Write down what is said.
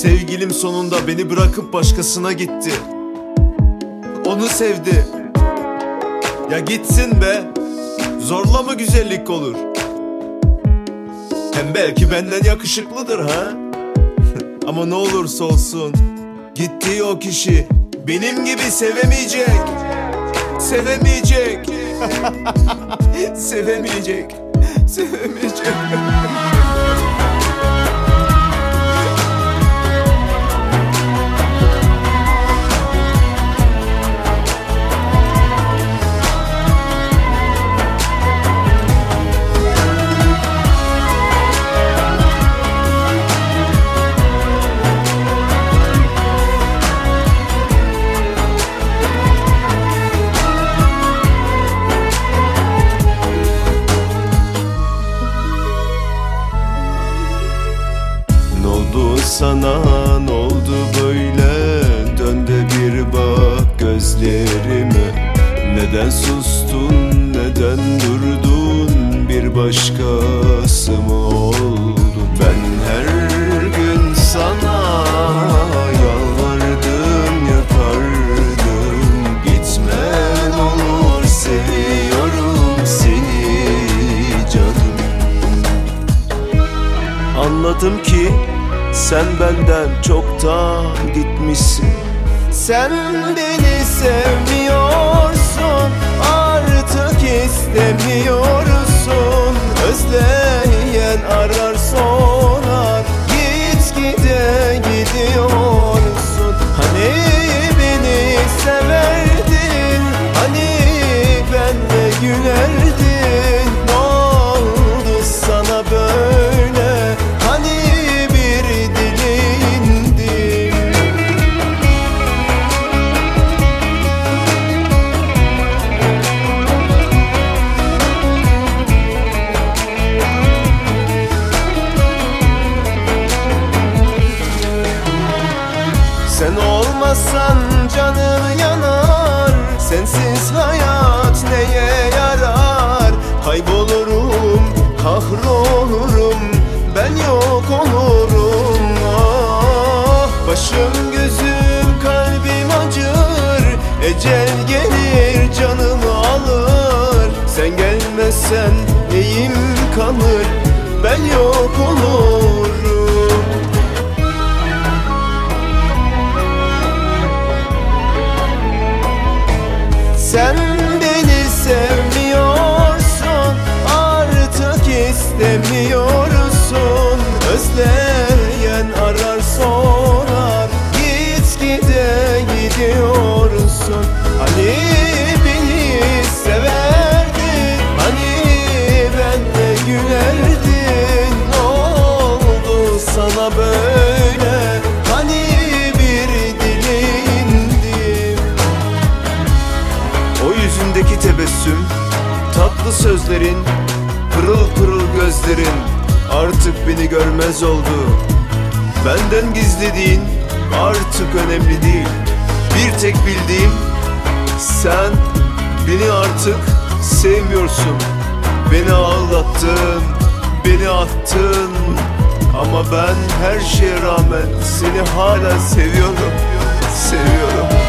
Sevgilim sonunda beni bırakıp başkasına gitti. Onu sevdi. Ya gitsin be. Zorla mı güzellik olur? Hem belki benden yakışıklıdır ha. Ama ne olursa olsun gittiği o kişi benim gibi sevemeyecek. Sevemeyecek. Sevemeyecek. Sevemeyecek. Sana ne oldu böyle? Dön de bir bak gözlerime. Neden sustun, neden durdun? Bir başkası mı oldun? Ben her gün sana yalvardım, yakardım. Gitme ne olur, seviyorum seni canım. Anladım ki sen benden çoktan gitmişsin. Sen beni sevmiyorsun, artık istemiyorsun. Özleyen arar sorar, gitgide gidiyorsun. Hani beni severdin, hani benle gülerdin. Ne oldu sana böyle? Hani sen olmazsan canım yanar, sensiz hayat neye yarar? Kaybolurum, kahrolurum, ben yok olurum. Ah, başım gözüm kalbim acır, ecel gelir canımı alır. Sen gelmezsen neyim kalır, ben yok olurum. Sen beni sevmiyorsun, artık istemiyorsun. Özleyen arar sorar, gitgide gidiyorsun. Hani beni severdin, hani benle gülerdin. Ne oldu sana böyle? Hani bir dileğindim. O yüzündeki tebessüm, tatlı sözlerin, pırıl pırıl gözlerin artık beni görmez oldu. Benden gizlediğin artık önemli değil. Bir tek bildiğim, sen beni artık sevmiyorsun. Beni ağlattın, beni attın. Ama ben her şeye rağmen seni hala seviyorum, seviyorum.